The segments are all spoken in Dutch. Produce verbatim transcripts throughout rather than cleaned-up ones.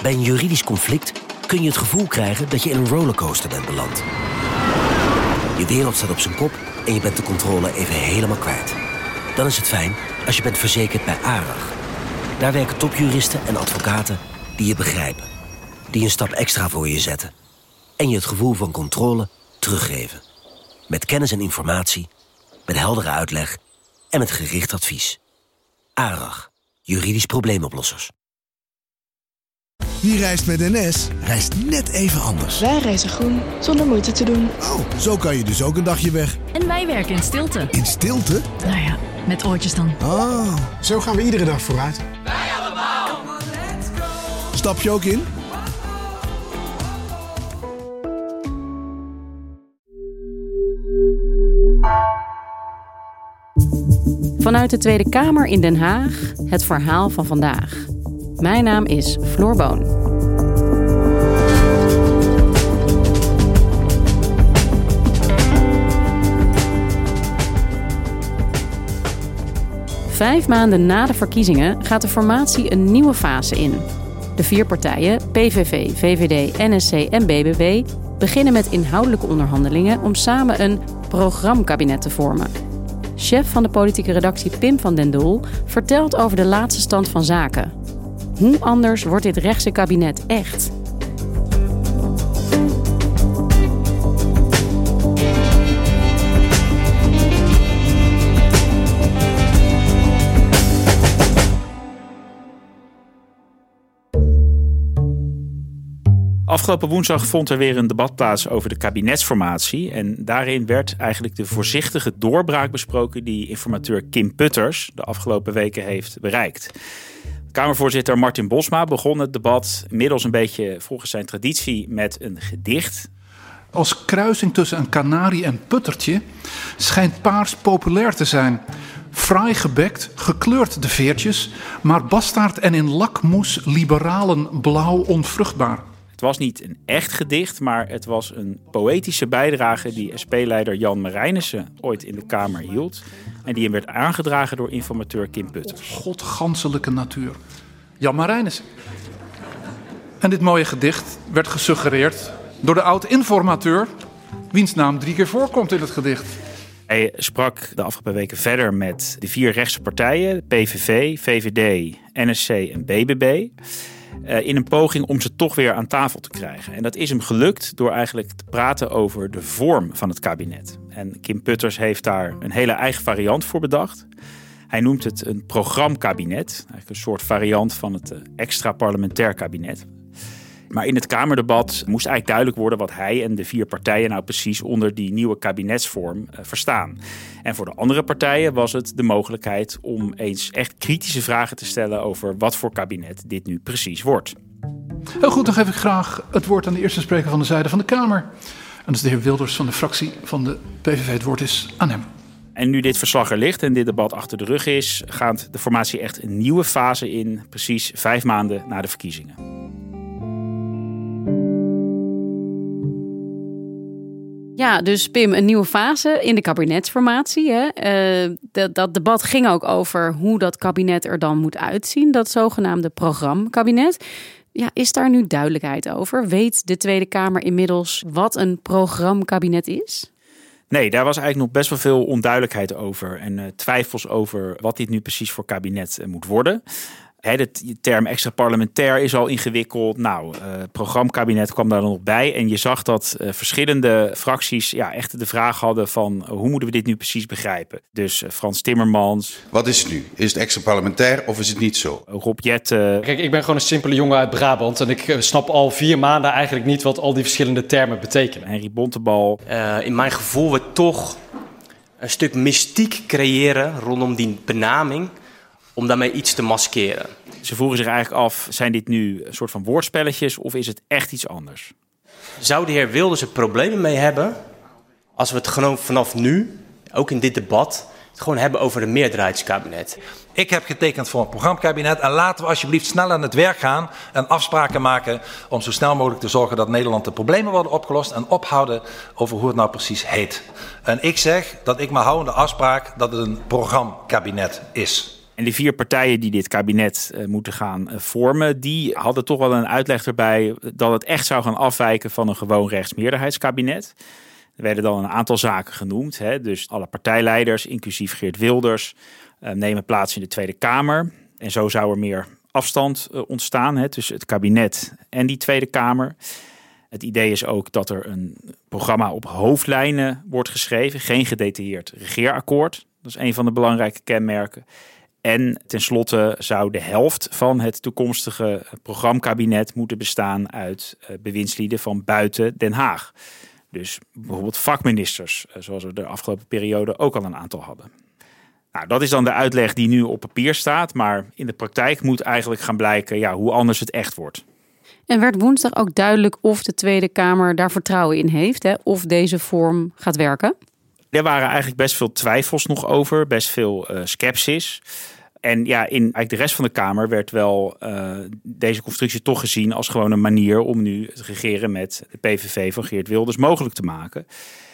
Bij een juridisch conflict kun je het gevoel krijgen dat je in een rollercoaster bent beland. Je wereld staat op zijn kop en je bent de controle even helemaal kwijt. Dan is het fijn als je bent verzekerd bij ARAG. Daar werken topjuristen en advocaten die je begrijpen. Die een stap extra voor je zetten. En je het gevoel van controle teruggeven. Met kennis en informatie, met heldere uitleg en met gericht advies. ARAG, juridisch probleemoplossers. Wie reist met N S, reist net even anders. Wij reizen groen, zonder moeite te doen. Oh, zo kan je dus ook een dagje weg. En wij werken in stilte. In stilte? Nou ja, met oortjes dan. Oh. Zo gaan we iedere dag vooruit. Wij allemaal. Stap je ook in? Vanuit de Tweede Kamer in Den Haag, het verhaal van vandaag. Mijn naam is Floor Boon. Vijf maanden na de verkiezingen gaat de formatie een nieuwe fase in. De vier partijen, P V V, V V D, N S C en B B B... beginnen met inhoudelijke onderhandelingen om samen een programmakabinet te vormen. Chef van de politieke redactie Pim van den Doel vertelt over de laatste stand van zaken. Hoe anders wordt dit rechtse kabinet echt? Afgelopen woensdag vond er weer een debat plaats over de kabinetsformatie. En daarin werd eigenlijk de voorzichtige doorbraak besproken die informateur Kim Putters de afgelopen weken heeft bereikt. Kamervoorzitter Martin Bosma begon het debat inmiddels een beetje volgens zijn traditie met een gedicht. Als kruising tussen een kanarie en puttertje schijnt paars populair te zijn. Fraai gebekt, gekleurd de veertjes, maar bastaard en in lakmoes liberalen blauw onvruchtbaar. Het was niet een echt gedicht, maar het was een poëtische bijdrage die S P-leider Jan Marijnissen ooit in de Kamer hield. En die hem werd aangedragen door informateur Kim Putters. Godganselijke natuur. Jan Marijnissen. En dit mooie gedicht werd gesuggereerd door de oud-informateur, wiens naam drie keer voorkomt in het gedicht. Hij sprak de afgelopen weken verder met de vier rechtse partijen, P V V, V V D, N S C en B B B... in een poging om ze toch weer aan tafel te krijgen. En dat is hem gelukt door eigenlijk te praten over de vorm van het kabinet. En Kim Putters heeft daar een hele eigen variant voor bedacht. Hij noemt het een programmakabinet, eigenlijk een soort variant van het extra parlementair kabinet. Maar in het Kamerdebat moest eigenlijk duidelijk worden wat hij en de vier partijen nou precies onder die nieuwe kabinetsvorm uh, verstaan. En voor de andere partijen was het de mogelijkheid om eens echt kritische vragen te stellen over wat voor kabinet dit nu precies wordt. Heel goed, dan geef ik graag het woord aan de eerste spreker van de zijde van de Kamer. En dat is de heer Wilders van de fractie van de P V V. Het woord is aan hem. En nu dit verslag er ligt en dit debat achter de rug is, gaat de formatie echt een nieuwe fase in, precies vijf maanden na de verkiezingen. Ja, dus Pim, een nieuwe fase in de kabinetsformatie. Hè? Uh, dat, dat debat ging ook over hoe dat kabinet er dan moet uitzien. Dat zogenaamde programmakabinet. Ja, is daar nu duidelijkheid over? Weet de Tweede Kamer inmiddels wat een programmakabinet is? Nee, daar was eigenlijk nog best wel veel onduidelijkheid over. En uh, twijfels over wat dit nu precies voor kabinet uh, moet worden. He, de term extra parlementair is al ingewikkeld. Nou, uh, programmakabinet kwam daar nog bij. En je zag dat uh, verschillende fracties ja, echt de vraag hadden van uh, hoe moeten we dit nu precies begrijpen? Dus uh, Frans Timmermans. Wat is het nu? Is het extra parlementair of is het niet zo? Uh, Rob Jetten. Kijk, ik ben gewoon een simpele jongen uit Brabant. En ik uh, snap al vier maanden eigenlijk niet wat al die verschillende termen betekenen. Henry Bontebal. Uh, in mijn gevoel we toch een stuk mystiek creëren rondom die benaming, om daarmee iets te maskeren. Ze vroegen zich eigenlijk af, zijn dit nu een soort van woordspelletjes of is het echt iets anders? Zou de heer Wilders er problemen mee hebben als we het gewoon vanaf nu, ook in dit debat, het gewoon hebben over een meerderheidskabinet? Ik heb getekend voor een programmakabinet en laten we alsjeblieft snel aan het werk gaan en afspraken maken om zo snel mogelijk te zorgen dat Nederland de problemen worden opgelost en ophouden over hoe het nou precies heet. En ik zeg dat ik me hou aan de afspraak dat het een programmakabinet is. En de vier partijen die dit kabinet uh, moeten gaan uh, vormen, die hadden toch wel een uitleg erbij dat het echt zou gaan afwijken van een gewoon rechtsmeerderheidskabinet. Er werden dan een aantal zaken genoemd. Hè? Dus alle partijleiders, inclusief Geert Wilders, uh, nemen plaats in de Tweede Kamer. En zo zou er meer afstand uh, ontstaan, hè, tussen het kabinet en die Tweede Kamer. Het idee is ook dat er een programma op hoofdlijnen wordt geschreven. Geen gedetailleerd regeerakkoord. Dat is een van de belangrijke kenmerken. En tenslotte zou de helft van het toekomstige programmakabinet moeten bestaan uit uh, bewindslieden van buiten Den Haag. Dus bijvoorbeeld vakministers, uh, zoals we de afgelopen periode ook al een aantal hadden. Nou, dat is dan de uitleg die nu op papier staat. Maar in de praktijk moet eigenlijk gaan blijken ja, hoe anders het echt wordt. En werd woensdag ook duidelijk of de Tweede Kamer daar vertrouwen in heeft, hè? Of deze vorm gaat werken? Er waren eigenlijk best veel twijfels nog over, best veel uh, scepsis. En ja, in eigenlijk de rest van de Kamer werd wel uh, deze constructie toch gezien als gewoon een manier om nu het regeren met de P V V van Geert Wilders mogelijk te maken.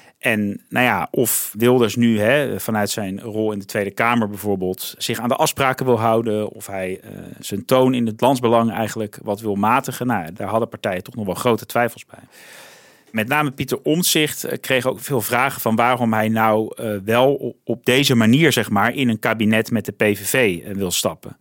En nou ja, of Wilders nu hè, vanuit zijn rol in de Tweede Kamer bijvoorbeeld zich aan de afspraken wil houden, of hij uh, zijn toon in het landsbelang eigenlijk wat wil matigen. Nou, daar hadden partijen toch nog wel grote twijfels bij. Met name Pieter Omtzigt kreeg ook veel vragen van waarom hij nou uh, wel op deze manier zeg maar in een kabinet met de P V V uh, wil stappen.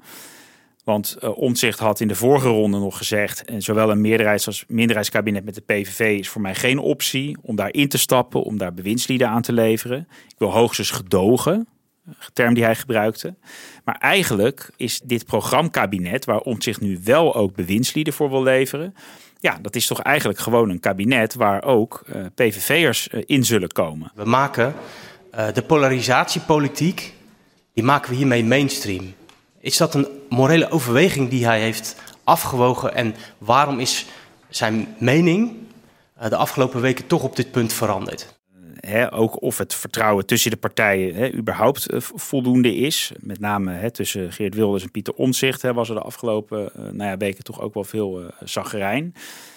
Want uh, Omtzigt had in de vorige ronde nog gezegd, en zowel een meerderheids- als minderheidskabinet met de P V V is voor mij geen optie om daar in te stappen, om daar bewindslieden aan te leveren. Ik wil hoogstens gedogen, een term die hij gebruikte. Maar eigenlijk is dit programmakabinet, waar Omtzigt nu wel ook bewindslieden voor wil leveren, ja, dat is toch eigenlijk gewoon een kabinet waar ook uh, P V V'ers uh, in zullen komen. We maken uh, de polarisatiepolitiek, die maken we hiermee mainstream. Is dat een morele overweging die hij heeft afgewogen? En waarom is zijn mening uh, de afgelopen weken toch op dit punt veranderd? He, ook of het vertrouwen tussen de partijen he, überhaupt uh, voldoende is. Met name he, tussen Geert Wilders en Pieter Omtzigt he, was er de afgelopen uh, nou ja, weken toch ook wel veel uh, zagrijn.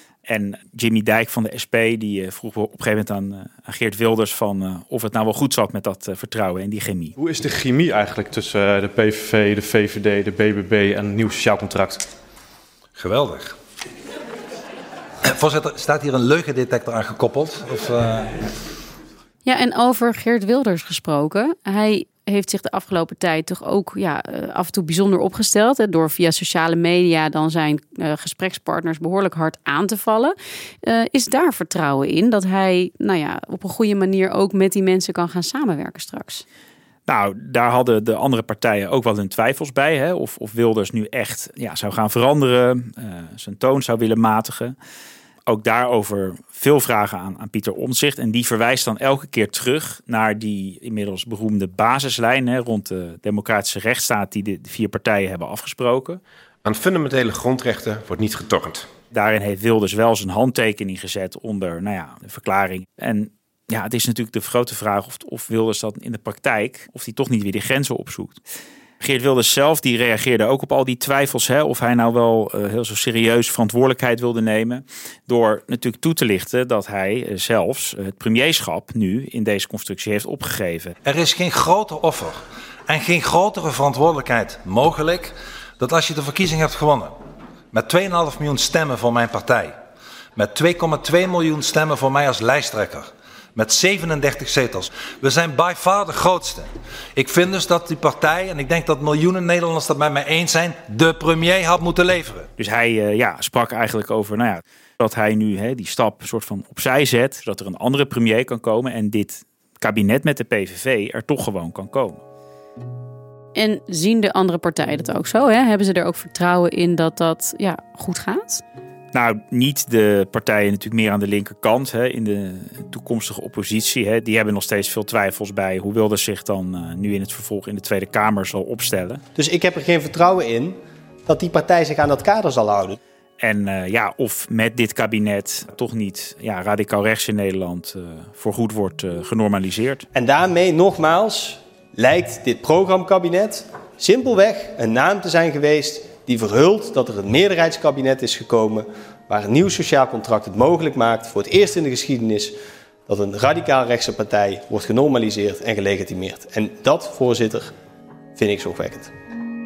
En Jimmy Dijk van de S P die uh, vroeg op een gegeven moment aan, uh, aan Geert Wilders van uh, of het nou wel goed zat met dat uh, vertrouwen en die chemie. Hoe is de chemie eigenlijk tussen uh, de P V V, de V V D, de B B B en een nieuw sociaal contract? Geweldig. Voorzitter, staat hier een leugendetector aan gekoppeld? Of, uh... Ja, en over Geert Wilders gesproken. Hij heeft zich de afgelopen tijd toch ook ja, af en toe bijzonder opgesteld. Hè, door via sociale media dan zijn uh, gesprekspartners behoorlijk hard aan te vallen. Uh, is daar vertrouwen in dat hij nou ja, op een goede manier ook met die mensen kan gaan samenwerken straks? Nou, daar hadden de andere partijen ook wel hun twijfels bij. Hè? Of, of Wilders nu echt ja, zou gaan veranderen, uh, zijn toon zou willen matigen. Ook daarover veel vragen aan, aan Pieter Omtzigt. En die verwijst dan elke keer terug naar die inmiddels beroemde basislijn hè, rond de democratische rechtsstaat die de, de vier partijen hebben afgesproken. Aan fundamentele grondrechten wordt niet getornd. Daarin heeft Wilders wel zijn handtekening gezet onder nou ja, de verklaring. En ja, het is natuurlijk de grote vraag of, of Wilders dat in de praktijk, of hij toch niet weer die grenzen opzoekt. Geert Wilders zelf die reageerde ook op al die twijfels. Hè, of hij nou wel uh, heel zo serieus verantwoordelijkheid wilde nemen. Door natuurlijk toe te lichten dat hij uh, zelfs uh, het premierschap nu in deze constructie heeft opgegeven. Er is geen groter offer en geen grotere verantwoordelijkheid mogelijk dan als je de verkiezing hebt gewonnen. Met twee komma vijf miljoen stemmen voor mijn partij. Met twee komma twee miljoen stemmen voor mij als lijsttrekker. Met zevenendertig zetels. We zijn by far de grootste. Ik vind dus dat die partij, en ik denk dat miljoenen Nederlanders dat met mij eens zijn, de premier had moeten leveren. Dus hij uh, ja, sprak eigenlijk over nou ja, dat hij nu hè, die stap soort van opzij zet, zodat er een andere premier kan komen en dit kabinet met de P V V er toch gewoon kan komen. En zien de andere partijen dat ook zo? Hè? Hebben ze er ook vertrouwen in dat dat ja, goed gaat? Nou, niet de partijen natuurlijk meer aan de linkerkant hè, in de toekomstige oppositie. Hè. Die hebben nog steeds veel twijfels bij hoe Wilders zich dan uh, nu in het vervolg in de Tweede Kamer zal opstellen. Dus ik heb er geen vertrouwen in dat die partij zich aan dat kader zal houden. En uh, ja, of met dit kabinet toch niet ja, radicaal rechts in Nederland uh, voorgoed wordt uh, genormaliseerd. En daarmee nogmaals lijkt dit programmakabinet simpelweg een naam te zijn geweest die verhult dat er een meerderheidskabinet is gekomen waar een nieuw sociaal contract het mogelijk maakt voor het eerst in de geschiedenis dat een radicaal rechtse partij wordt genormaliseerd en gelegitimeerd. En dat, voorzitter, vind ik zorgwekkend.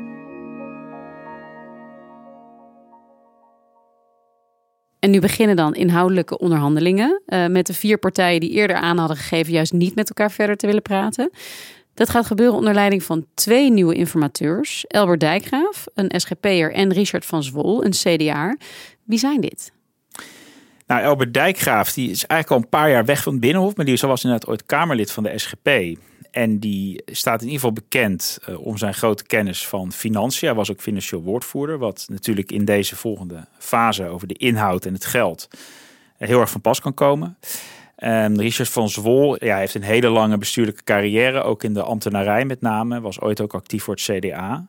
En nu beginnen dan inhoudelijke onderhandelingen uh, met de vier partijen die eerder aan hadden gegeven juist niet met elkaar verder te willen praten. Dat gaat gebeuren onder leiding van twee nieuwe informateurs. Elbert Dijkgraaf, een S G P'er, en Richard van Zwol, een C D A'er. Wie zijn dit? Nou, Elbert Dijkgraaf die is eigenlijk al een paar jaar weg van het Binnenhof, maar die was inderdaad ooit Kamerlid van de S G P. En die staat in ieder geval bekend uh, om zijn grote kennis van financiën. Hij was ook financieel woordvoerder, wat natuurlijk in deze volgende fase over de inhoud en het geld uh, heel erg van pas kan komen. Um, Richard van Zwol ja, heeft een hele lange bestuurlijke carrière, ook in de ambtenarij met name. Was ooit ook actief voor het C D A.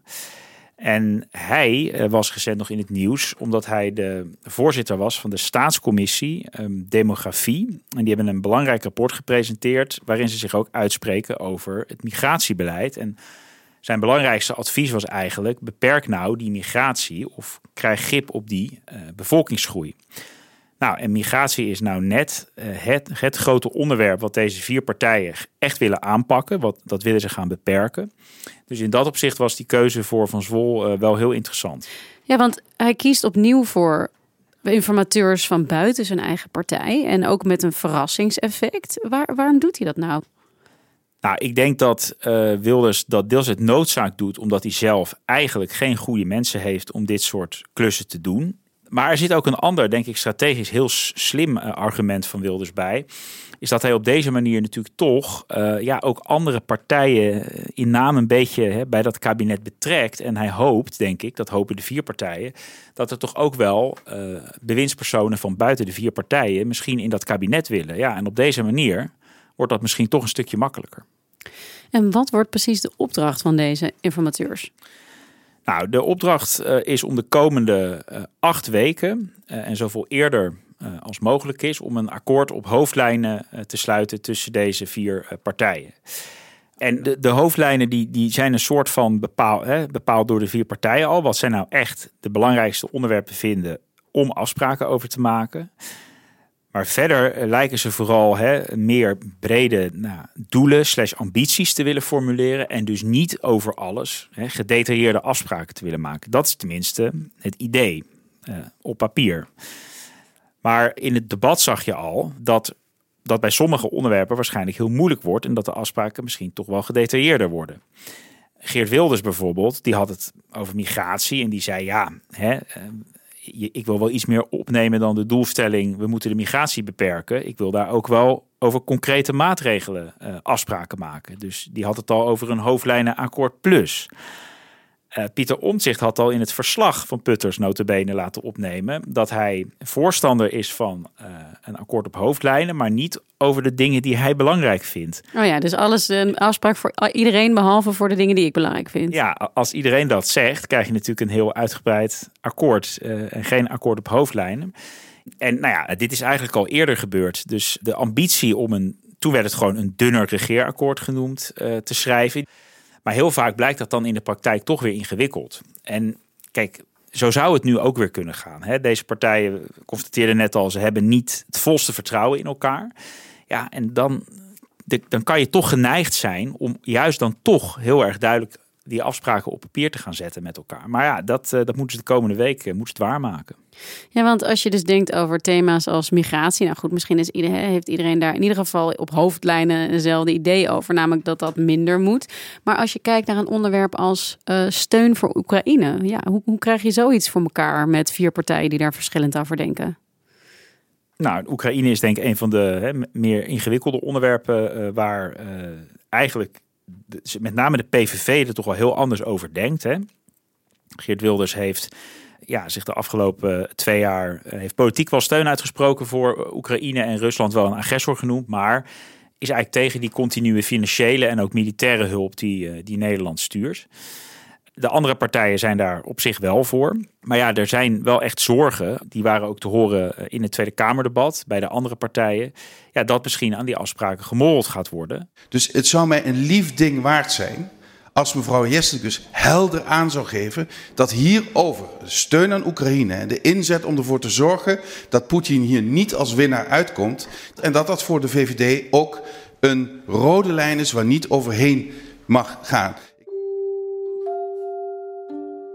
En hij uh, was recent nog in het nieuws omdat hij de voorzitter was van de staatscommissie um, Demografie. En die hebben een belangrijk rapport gepresenteerd waarin ze zich ook uitspreken over het migratiebeleid. En zijn belangrijkste advies was eigenlijk: beperk nou die migratie of krijg grip op die uh, bevolkingsgroei. Nou, en migratie is nou net uh, het, het grote onderwerp wat deze vier partijen echt willen aanpakken. Wat, dat willen ze gaan beperken. Dus in dat opzicht was die keuze voor Van Zwol uh, wel heel interessant. Ja, want hij kiest opnieuw voor informateurs van buiten zijn eigen partij. En ook met een verrassingseffect. Waar, waarom doet hij dat nou? Nou, ik denk dat uh, Wilders dat deels uit noodzaak doet, omdat hij zelf eigenlijk geen goede mensen heeft om dit soort klussen te doen. Maar er zit ook een ander, denk ik, strategisch heel slim uh, argument van Wilders bij. Is dat hij op deze manier natuurlijk toch uh, ja, ook andere partijen in naam een beetje hè, bij dat kabinet betrekt. En hij hoopt, denk ik, dat hopen de vier partijen, dat er toch ook wel uh, bewindspersonen van buiten de vier partijen misschien in dat kabinet willen. Ja, en op deze manier wordt dat misschien toch een stukje makkelijker. En wat wordt precies de opdracht van deze informateurs? Nou, de opdracht uh, is om de komende uh, acht weken uh, en zoveel eerder uh, als mogelijk is om een akkoord op hoofdlijnen uh, te sluiten tussen deze vier uh, partijen. En de, de hoofdlijnen die, die zijn een soort van bepaald, hè, bepaald door de vier partijen al. Wat zij nou echt de belangrijkste onderwerpen vinden om afspraken over te maken. Maar verder uh, lijken ze vooral hè, meer brede nou, doelen slash ambities te willen formuleren. En dus niet over alles hè, gedetailleerde afspraken te willen maken. Dat is tenminste het idee uh, op papier. Maar in het debat zag je al dat dat bij sommige onderwerpen waarschijnlijk heel moeilijk wordt. En dat de afspraken misschien toch wel gedetailleerder worden. Geert Wilders bijvoorbeeld, die had het over migratie. En die zei ja, hè, uh, ik wil wel iets meer opnemen dan de doelstelling, we moeten de migratie beperken. Ik wil daar ook wel over concrete maatregelen uh, afspraken maken. Dus die had het al over een hoofdlijnenakkoord plus. Uh, Pieter Omtzigt had al in het verslag van Putters nota bene laten opnemen dat hij voorstander is van uh, een akkoord op hoofdlijnen, maar niet over de dingen die hij belangrijk vindt. Oh ja, dus alles een afspraak voor iedereen behalve voor de dingen die ik belangrijk vind. Ja, als iedereen dat zegt, krijg je natuurlijk een heel uitgebreid akkoord uh, en geen akkoord op hoofdlijnen. En nou ja, dit is eigenlijk al eerder gebeurd. Dus de ambitie om een, toen werd het gewoon een dunner regeerakkoord genoemd, uh, te schrijven. Maar heel vaak blijkt dat dan in de praktijk toch weer ingewikkeld. En kijk, zo zou het nu ook weer kunnen gaan. Hè? Deze partijen, constateerden net al, ze hebben niet het volste vertrouwen in elkaar. Ja, en dan, de, dan kan je toch geneigd zijn om juist dan toch heel erg duidelijk die afspraken op papier te gaan zetten met elkaar. Maar ja, dat, dat moeten ze de komende week uh, moeten het waarmaken. Ja, want als je dus denkt over thema's als migratie, nou goed, misschien is iedereen, heeft iedereen daar in ieder geval op hoofdlijnen eenzelfde idee over, namelijk dat dat minder moet. Maar als je kijkt naar een onderwerp als uh, steun voor Oekraïne, ja, hoe, hoe krijg je zoiets voor elkaar met vier partijen die daar verschillend over denken? Nou, Oekraïne is denk ik een van de hè, meer ingewikkelde onderwerpen uh, waar uh, eigenlijk de, met name de P V V er toch wel heel anders over denkt. Hè? Geert Wilders heeft ja, zich de afgelopen twee jaar uh, heeft politiek wel steun uitgesproken voor Oekraïne en Rusland wel een agressor genoemd, maar is eigenlijk tegen die continue financiële en ook militaire hulp die, uh, die Nederland stuurt. De andere partijen zijn daar op zich wel voor. Maar ja, er zijn wel echt zorgen. Die waren ook te horen in het Tweede Kamerdebat bij de andere partijen. Ja, dat misschien aan die afspraken gemorreld gaat worden. Dus het zou mij een lief ding waard zijn als mevrouw Jesticus helder aan zou geven dat hierover steun aan Oekraïne en de inzet om ervoor te zorgen dat Poetin hier niet als winnaar uitkomt. En dat dat voor de V V D ook een rode lijn is waar niet overheen mag gaan.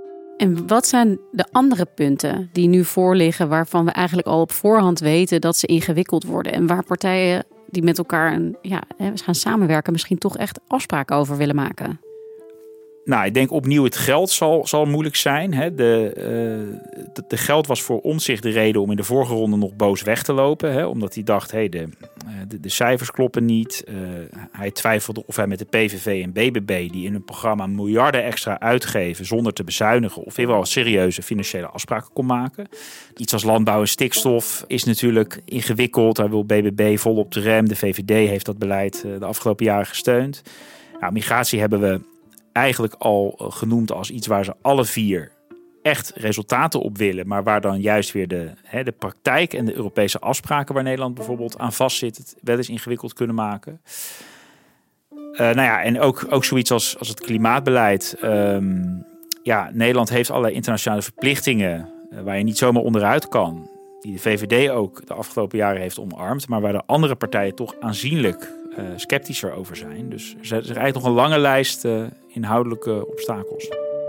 En wat zijn de andere punten die nu voorliggen, waarvan we eigenlijk al op voorhand weten dat ze ingewikkeld worden en waar partijen die met elkaar een, ja, gaan samenwerken misschien toch echt afspraken over willen maken? Nou, ik denk opnieuw het geld zal, zal moeilijk zijn. Hè. De, uh, de, de geld was voor Omtzigt de reden om in de vorige ronde nog boos weg te lopen. Hè, omdat hij dacht, hey, de, de, de cijfers kloppen niet. Uh, hij twijfelde of hij met de P V V en B B B, die in hun programma miljarden extra uitgeven zonder te bezuinigen, of weer wel serieuze financiële afspraken kon maken. Iets als landbouw en stikstof is natuurlijk ingewikkeld. Daar wil B B B vol op de rem. De V V D heeft dat beleid uh, de afgelopen jaren gesteund. Nou, migratie hebben we eigenlijk al genoemd als iets waar ze alle vier echt resultaten op willen, maar waar dan juist weer de, hè, de praktijk en de Europese afspraken waar Nederland bijvoorbeeld aan vastzit, het wel eens ingewikkeld kunnen maken. Uh, nou ja, en ook, ook zoiets als, als het klimaatbeleid. Um, ja, Nederland heeft allerlei internationale verplichtingen uh, waar je niet zomaar onderuit kan, die de V V D ook de afgelopen jaren heeft omarmd, maar waar de andere partijen toch aanzienlijk Uh, sceptischer over zijn. Dus er is eigenlijk nog een lange lijst uh, inhoudelijke obstakels.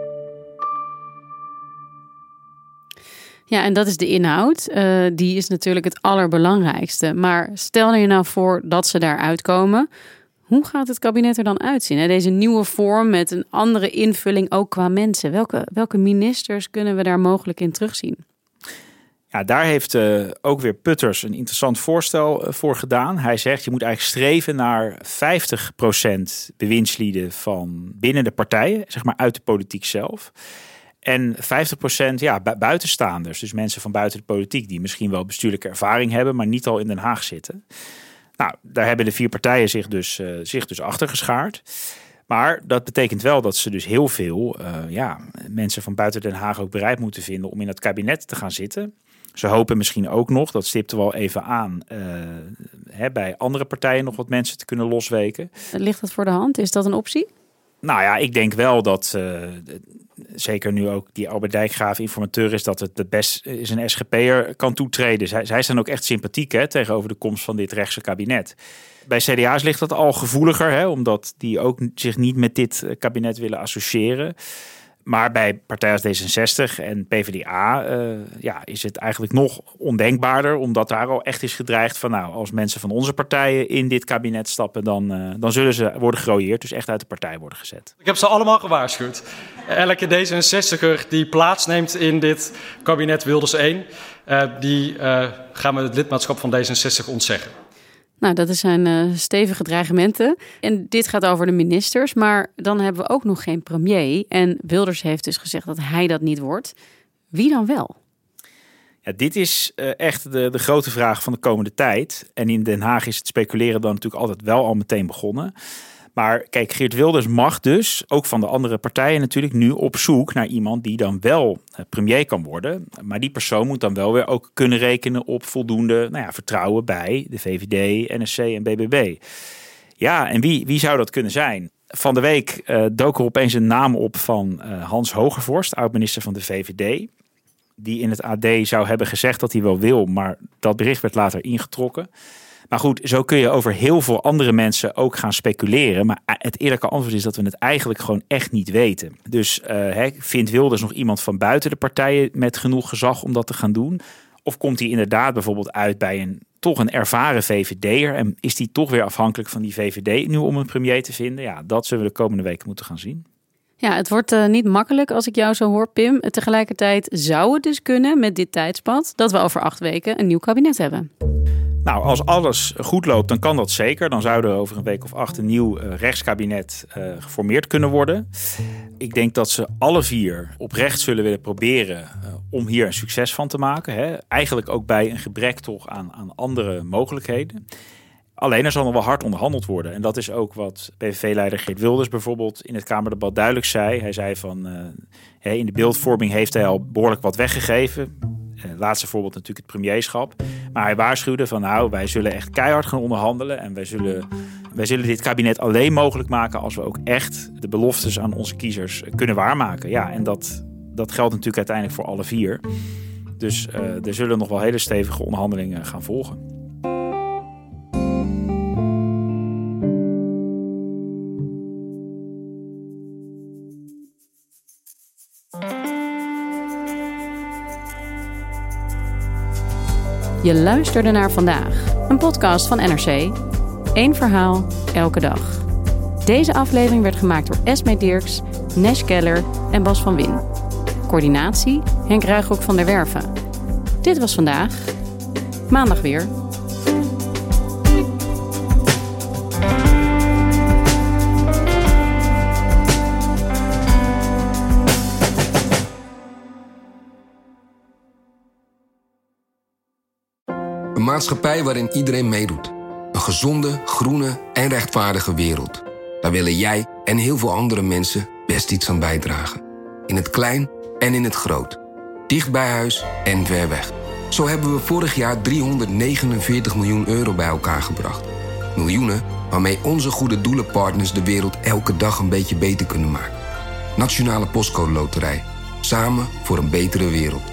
Ja, en dat is de inhoud. Uh, die is natuurlijk het allerbelangrijkste. Maar stel je nou voor dat ze daar uitkomen. Hoe gaat het kabinet er dan uitzien? Hè? Deze nieuwe vorm met een andere invulling ook qua mensen. Welke, welke ministers kunnen we daar mogelijk in terugzien? Ja, daar heeft uh, ook weer Putters een interessant voorstel uh, voor gedaan. Hij zegt, je moet eigenlijk streven naar vijftig procent bewindslieden van binnen de partijen, zeg maar uit de politiek zelf. En vijftig procent ja, bu- buitenstaanders, dus mensen van buiten de politiek die misschien wel bestuurlijke ervaring hebben, maar niet al in Den Haag zitten. Nou, daar hebben de vier partijen zich dus, uh, zich dus achter geschaard. Maar dat betekent wel dat ze dus heel veel uh, ja, mensen van buiten Den Haag ook bereid moeten vinden om in het kabinet te gaan zitten. Ze hopen misschien ook nog, dat stipte wel even aan, uh, hè, bij andere partijen nog wat mensen te kunnen losweken. Ligt dat voor de hand? Is dat een optie? Nou ja, ik denk wel dat, uh, zeker nu ook die Albert Dijkgraaf informateur is, dat het het best is een S G P'er kan toetreden. Zij, zij zijn ook echt sympathiek hè, tegenover de komst van dit rechtse kabinet. Bij C D A's ligt dat al gevoeliger, hè, omdat die ook zich niet met dit kabinet willen associëren. Maar bij partijen als D zesenzestig en P v d A uh, ja, is het eigenlijk nog ondenkbaarder. Omdat daar al echt is gedreigd van nou, als mensen van onze partijen in dit kabinet stappen, dan, uh, dan zullen ze worden gerooieerd. Dus echt uit de partij worden gezet. Ik heb ze allemaal gewaarschuwd. Elke D zesenzestig'er die plaatsneemt in dit kabinet Wilders één, uh, die uh, gaan we het lidmaatschap van D zesenzestig ontzeggen. Nou, dat zijn uh, stevige dreigementen. En dit gaat over de ministers. Maar dan hebben we ook nog geen premier. En Wilders heeft dus gezegd dat hij dat niet wordt. Wie dan wel? Ja, dit is uh, echt de, de grote vraag van de komende tijd. En in Den Haag is het speculeren dan natuurlijk altijd wel al meteen begonnen. Maar kijk, Geert Wilders mag dus, ook van de andere partijen natuurlijk, nu op zoek naar iemand die dan wel premier kan worden. Maar die persoon moet dan wel weer ook kunnen rekenen op voldoende nou ja, vertrouwen bij de V V D, N S C en B B B. Ja, en wie, wie zou dat kunnen zijn? Van de week uh, dook er opeens een naam op van uh, Hans Hogevorst, oud-minister van de V V D. Die in het A D zou hebben gezegd dat hij wel wil, maar dat bericht werd later ingetrokken. Maar goed, zo kun je over heel veel andere mensen ook gaan speculeren. Maar het eerlijke antwoord is dat we het eigenlijk gewoon echt niet weten. Dus uh, he, vindt Wilders nog iemand van buiten de partijen met genoeg gezag om dat te gaan doen? Of komt hij inderdaad bijvoorbeeld uit bij een toch een ervaren V V D'er? En is die toch weer afhankelijk van die V V D nu om een premier te vinden? Ja, dat zullen we de komende weken moeten gaan zien. Ja, het wordt uh, niet makkelijk als ik jou zo hoor, Pim. Tegelijkertijd zou het dus kunnen met dit tijdspad dat we over acht weken een nieuw kabinet hebben. Nou, als alles goed loopt, dan kan dat zeker. Dan zou er over een week of acht een nieuw uh, rechtskabinet uh, geformeerd kunnen worden. Ik denk dat ze alle vier oprecht zullen willen proberen uh, om hier een succes van te maken. Hè. Eigenlijk ook bij een gebrek toch aan, aan andere mogelijkheden. Alleen er zal nog wel hard onderhandeld worden. En dat is ook wat P V V-leider Geert Wilders bijvoorbeeld in het Kamerdebat duidelijk zei. Hij zei van, uh, in de beeldvorming heeft hij al behoorlijk wat weggegeven. Uh, laatste voorbeeld natuurlijk het premierschap. Maar hij waarschuwde van nou, wij zullen echt keihard gaan onderhandelen. En wij zullen, wij zullen dit kabinet alleen mogelijk maken als we ook echt de beloftes aan onze kiezers kunnen waarmaken. Ja, en dat, dat geldt natuurlijk uiteindelijk voor alle vier. Dus uh, er zullen nog wel hele stevige onderhandelingen gaan volgen. Je luisterde naar Vandaag, een podcast van N R C. Eén verhaal, elke dag. Deze aflevering werd gemaakt door Esme Dirks, Nesh Keller en Bas van Win. Coördinatie Henk Ruigrok van der Werven. Dit was Vandaag. Maandag weer. Een maatschappij waarin iedereen meedoet. Een gezonde, groene en rechtvaardige wereld. Daar willen jij en heel veel andere mensen best iets aan bijdragen. In het klein en in het groot. Dicht bij huis en ver weg. Zo hebben we vorig jaar driehonderdnegenenveertig miljoen euro bij elkaar gebracht. Miljoenen waarmee onze goede doelenpartners de wereld elke dag een beetje beter kunnen maken. Nationale Postcode Loterij. Samen voor een betere wereld.